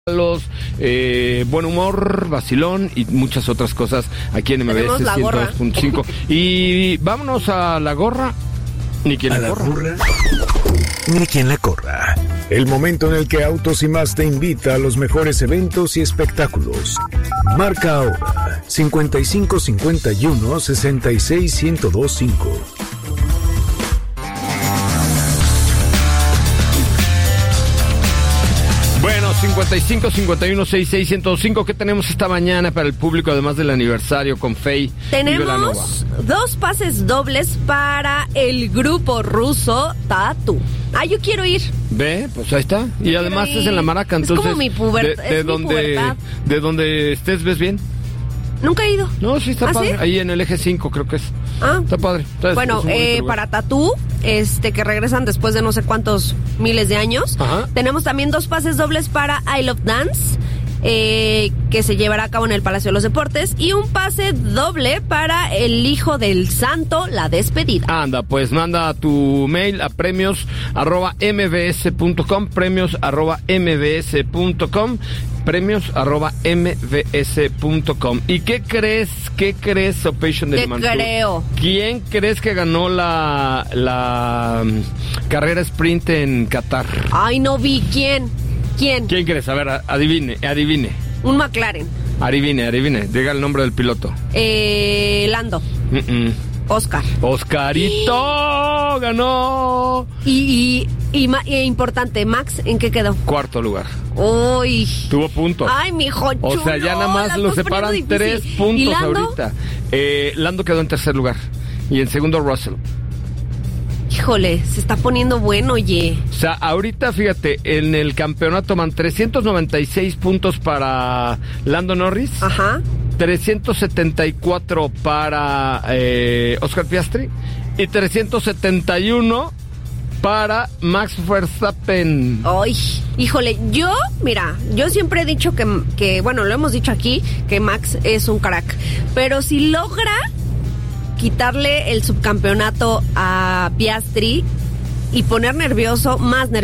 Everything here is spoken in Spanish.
Buen humor, vacilón y muchas otras cosas aquí en MBS 102.5. Y vámonos a la gorra. Ni quien la corra. Ni quien la corra. El momento en el que Autos y Más te invita a los mejores eventos y espectáculos. Marca ahora 5551 66 1025. Bueno, 55 51 66 1025. ¿Qué tenemos esta mañana para el público, además del aniversario con Faye? Tenemos 2 pases dobles para el grupo ruso Tatu. Yo quiero ir. Ve, pues ahí está. Y además es en la Maraca, entonces. Es como mi pubertad. De donde estés, ¿ves bien? Nunca he ido. No, sí está padre. ¿Sí? Ahí en el eje 5 creo que es. Está padre. Entonces, bueno, para Tatú, que regresan después de no sé cuántos miles de años. Ajá. Tenemos también 2 pases dobles para I Love Dance, que se llevará a cabo en el Palacio de los Deportes, y un pase doble para El Hijo del Santo, La Despedida. Anda, pues manda tu mail a premios@mbs.com, premios@mbs.com, premios@mbs.com. ¿Y qué crees, Opation de Mantur? Creo. ¿Quién crees que ganó la carrera sprint en Qatar? Ay, no vi. ¿Quién crees? A ver, adivine. Un McLaren. Adivine. Diga el nombre del piloto. Lando. Oscarito ganó. Y importante, Max, ¿en qué quedó? 4º lugar. Uy. Tuvo puntos. Ay, mijo chulo. O sea, ya nada más lo separan 3 puntos. ¿Y Lando? Ahorita. Lando quedó en 3er lugar. Y en segundo, Russell. Híjole, se está poniendo bueno, oye. O sea, ahorita, fíjate, en el campeonato van 396 puntos para Lando Norris. Ajá. 374 para Oscar Piastri. Y 371 para Max Verstappen. Ay, híjole, yo siempre he dicho que, bueno, lo hemos dicho aquí, que Max es un crack. Pero si logra quitarle el subcampeonato a Piastri y poner más nervioso